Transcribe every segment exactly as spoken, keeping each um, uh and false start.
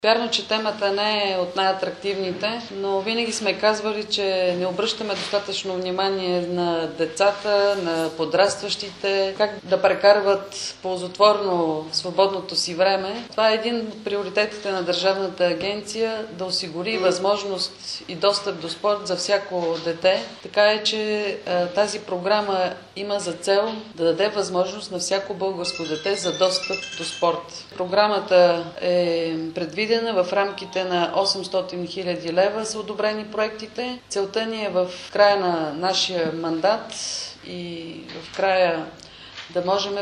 Вярно, че темата не е от най-атрактивните, но винаги сме казвали, че не обръщаме достатъчно внимание на децата, на подрастващите, как да прекарват ползотворно свободното си време. Това е един от приоритетите на Държавната агенция да осигури възможност и достъп до спорт за всяко дете. Така е, че тази програма има за цел да даде възможност на всяко българско дете за достъп до спорт. Програмата е предвидена в рамките на осемстотин хиляди лева са одобрени проектите. Целта ни е в края на нашия мандат и в края да можем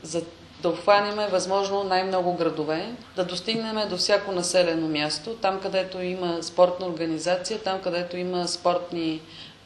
да обхванем възможно най-много градове, да достигнем до всяко населено място, там където има спортна организация, там където има спортни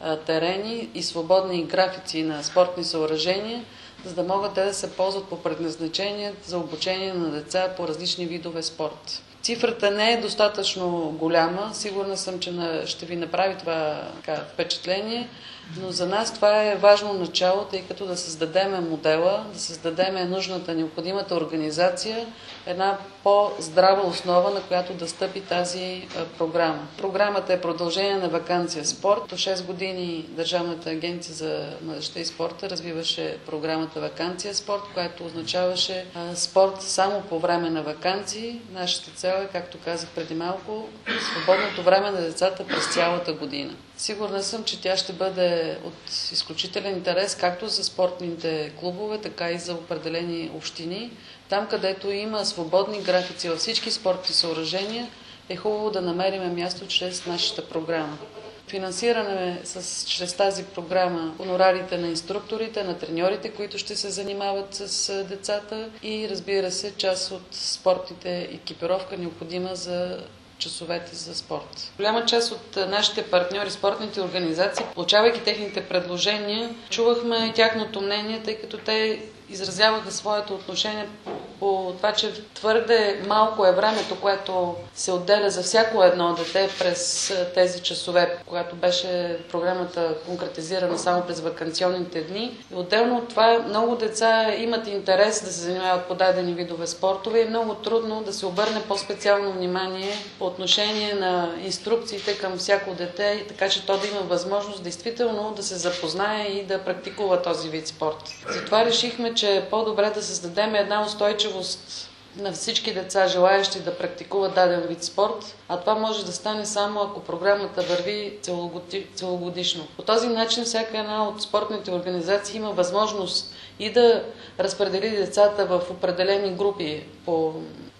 терени и свободни графици на спортни съоръжения, за да могат те да се ползват по предназначение за обучение на деца по различни видове спорт. Цифрата не е достатъчно голяма, сигурна съм, че ще ви направи това така, впечатление, но за нас това е важно начало, тъй като да създадем модела, да създадем нужната, необходимата организация, една по-здрава основа, на която да стъпи тази програма. Програмата е продължение на ваканция спорт. До шест години Държавната агенция за младежта и спорта развиваше програмата Ваканция спорт, която означаваше спорт само по време на ваканции. Нашата цел е, както казах преди малко, свободното време на децата през цялата година. Сигурна съм, че тя ще бъде от изключителен интерес както за спортните клубове, така и за определени общини. Там, където има свободни графици във всички спортни съоръжения, е хубаво да намерим място чрез нашата програма. Финансиране с, чрез тази програма хонорарите на инструкторите, на треньорите, които ще се занимават с децата и, разбира се, част от спортните екипировка, необходима за часовете за спорт. Голяма част от нашите партньори, спортните организации, получавайки техните предложения, чувахме тяхното мнение, тъй като те изразяваха своето отношение по това, че твърде малко е времето, което се отделя за всяко едно дете през тези часове, когато беше програмата конкретизирана само през ваканционните дни. И отделно от това много деца имат интерес да се занимават по дадени видове спортове и е много трудно да се обърне по-специално внимание по отношение на инструкциите към всяко дете, така че то да има възможност действително да се запознае и да практикува този вид спорт. Затова решихме, че е по-добре да създадем една устойчивост на всички деца, желаящи да практикуват даден вид спорт, а това може да стане само ако програмата върви целогодишно. По този начин всяка една от спортните организации има възможност и да разпредели децата в определени групи по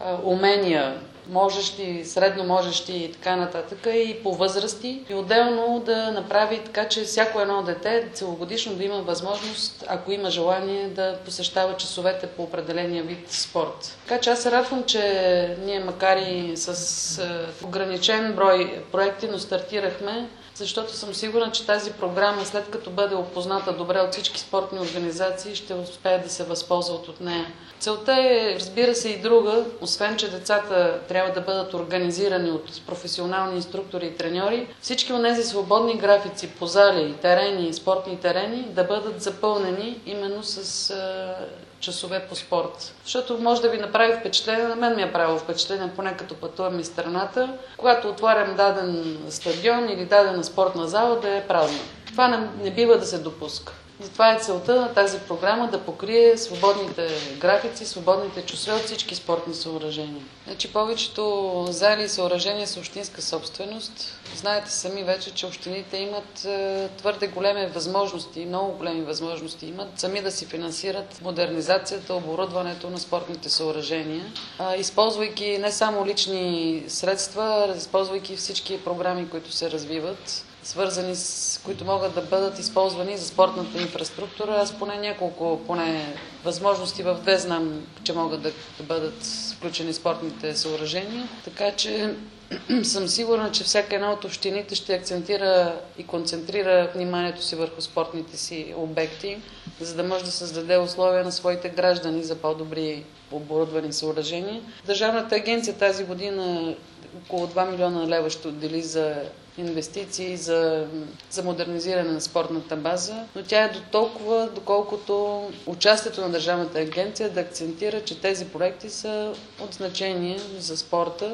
умения, можещи, средно можещи и така нататък, и по възрасти. И отделно да направи така, че всяко едно дете целогодишно да има възможност, ако има желание, да посещава часовете по определения вид спорт. Така че аз се радвам, че ние, макар и с е, ограничен брой проекти, но стартирахме, защото съм сигурна, че тази програма, след като бъде опозната добре от всички спортни организации, ще успеят да се възползват от нея. Целта е, разбира се, и друга, освен че децата трябва да бъдат организирани от професионални инструктори и треньори, всички от тези свободни графици по зали, терени, спортни терени да бъдат запълнени именно с е, часове по спорт. Защото може да ви направи впечатление, на мен ми е правило впечатление, поне като пътувам из страната, когато отварям даден стадион или дадена спортна зала да е празна. Това не, не бива да се допуска. Затова е целта на тази програма да покрие свободните графици, свободните часове от всички спортни съоръжения. Значи повечето зали и съоръжения са общинска собственост. Знаете сами вече, че общините имат е, твърде големи възможности, много големи възможности имат сами да си финансират модернизацията, оборудването на спортните съоръжения, е, използвайки не само лични средства, използвайки всички програми, които се развиват, свързани с които могат да бъдат използвани за спортната инфраструктура. Аз поне няколко поне възможности в две знам, че могат да, да бъдат включени спортните съоръжения. Така че съм сигурна, че всяка една от общините ще акцентира и концентрира вниманието си върху спортните си обекти, за да може да създаде условия на своите граждани за по-добри оборудвани съоръжения. Държавната агенция тази година около два милиона лева ще отдели за инвестиции за, за модернизиране на спортната база, но тя е до толкова, доколкото участието на Държавната агенция да акцентира, че тези проекти са от значение за спорта,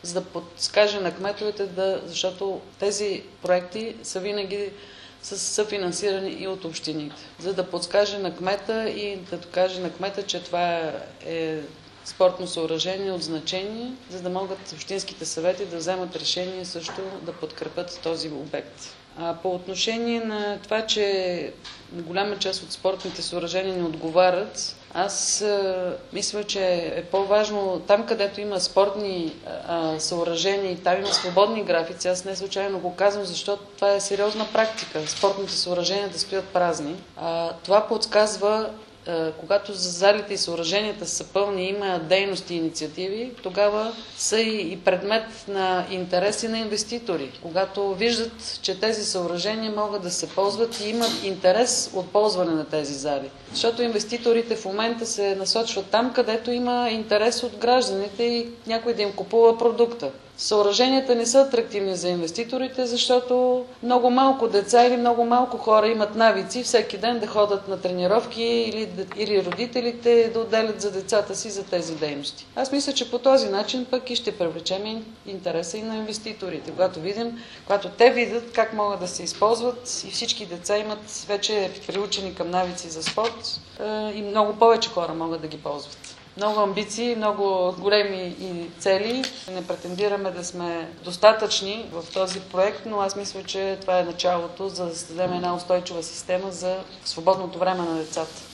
за да подскаже на кметовете, да, защото тези проекти са винаги с съфинансирани и от общините, за да подскаже на кмета и да докаже на кмета, че това е спортно съоръжение от значение, за да могат общинските съвети да вземат решение също да подкрепят този обект. А по отношение на това, че голяма част от спортните съоръжения не отговарят, аз а, мисля, че е по-важно там, където има спортни а, съоръжения и там има свободни графици. Аз не случайно го казвам, защото това е сериозна практика. Спортните съоръжения да стоят празни. А, това подсказва, когато за залите и съоръженията са пълни, има дейности и инициативи, тогава са и предмет на интереси на инвеститори. Когато виждат, че тези съоръжения могат да се ползват и имат интерес от ползване на тези зали. Защото инвеститорите в момента се насочват там, където има интерес от гражданите и някой да им купува продукта. Съоръженията не са атрактивни за инвеститорите, защото много малко деца или много малко хора имат навици всеки ден да ходят на тренировки или, или родителите да отделят за децата си за тези дейности. Аз мисля, че по този начин пък и ще привлечем интереса и на инвеститорите. Когато видим, когато те видят как могат да се използват и всички деца имат вече приучени към навици за спорт и много повече хора могат да ги ползват. Много амбиции, много големи цели. Не претендираме да сме достатъчни в този проект, но аз мисля, че това е началото, за да създадем една устойчива система за свободното време на децата.